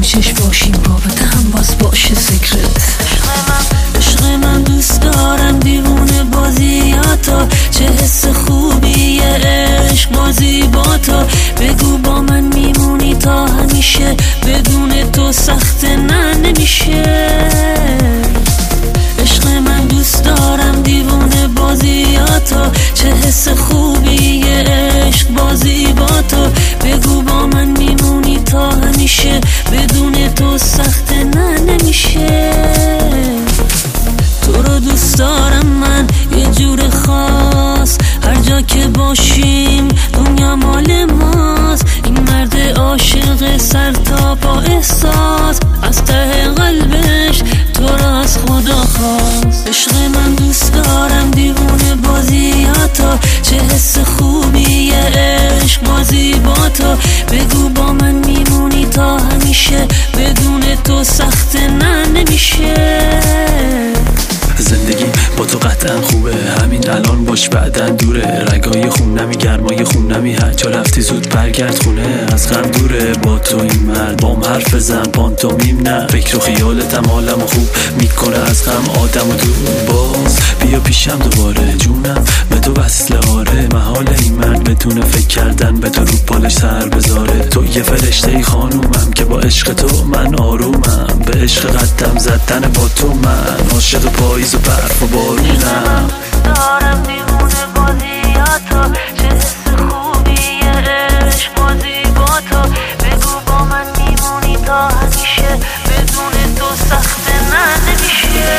چشم باشیم رابطه هم باز باشه سیکرت. عشق من دوست دارم دیوونه بازیاتا، چه حس خوبیه عشق بازی با تو. بگو با من میمونی تا همیشه، بدون تو سخت نه نمیشه. عشق من دوست دارم دیوونه بازیاتا، چه حس خوبیه عشق بازی با تو. بگو با من میمونی تا همیشه، بدون تو سخت نه نمیشه. تو رو دوست دارم من یه جور خاص، هر جا که باشیم دنیا مال ماست. این مرد عاشق سر تا پا احساس، از ته قلبش تو رو از خدا خواست. عشق من دوست دارم دیوونه بازیاتا، چه حس خوبیه عشق بازی با تو. بگو با من میمونی تا همیشه، بدون تو سخت نه نمیشه. زندگی با تو قطعا خوبه، همین الان باش بعدن دوره. رگای خونمی گرمای خونمی، هر جا رفتی زود برگرد خونه. از غم دوره با تو این مرد، بام حرف بزن پانتومیم نه. فکر و خیالتم حالمو خوب میکنه، از غم آدمو دور. باز بیا پیشم دوباره جونم، به تو وصله آره. محال این مرد بدون فکر کردن به تو رو پالش سر بذاره. تو یه فرشته ای خانومم که با عشق تو من آرومم. به عشق قدم زدن با تو من عاشق پاییز و برف و بارونم. دارم دیوونه بازیاتا، چه حس خوبیه عشق بازی با تو. بگو با من میمونی تا همیشه، بدون تو سخت نه نمیشه.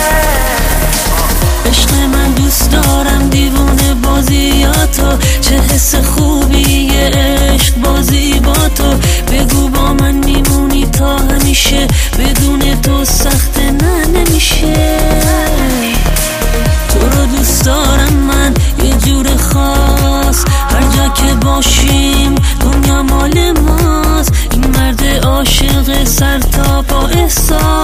عشق من دوست دارم دیوونه بازیاتا، چه حس خوبیه عشق بازی با تو. بگو با من میمونی تا همیشه، بدون تو سخت نه نمیشه. تو رو دوست دارم من یه جور خاص، هر جا که باشیم دنیا مال ماست. این مرد عاشق سر تا پا احساس،